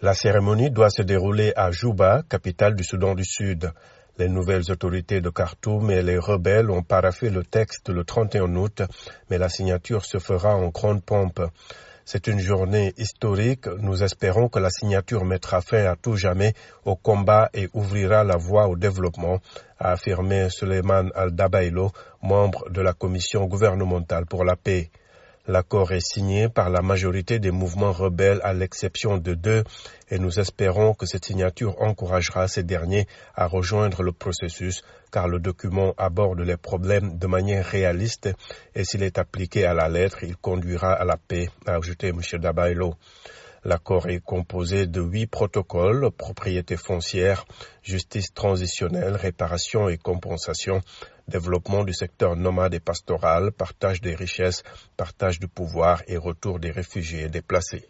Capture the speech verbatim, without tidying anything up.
La cérémonie doit se dérouler à Juba, capitale du Soudan du Sud. Les nouvelles autorités de Khartoum et les rebelles ont paraphé le texte le trente et un août, mais la signature se fera en grande pompe. C'est une journée historique. Nous espérons que la signature mettra fin à tout jamais au combat et ouvrira la voie au développement, a affirmé Suleiman Al-Dabailo, membre de la commission gouvernementale pour la paix. L'accord est signé par la majorité des mouvements rebelles à l'exception de deux et nous espérons que cette signature encouragera ces derniers à rejoindre le processus car le document aborde les problèmes de manière réaliste et s'il est appliqué à la lettre, il conduira à la paix, a ajouté M. Dabailo. L'accord est composé de huit protocoles, propriété foncière, justice transitionnelle, réparation et compensation, développement du secteur nomade et pastoral, partage des richesses, partage du pouvoir et retour des réfugiés déplacés.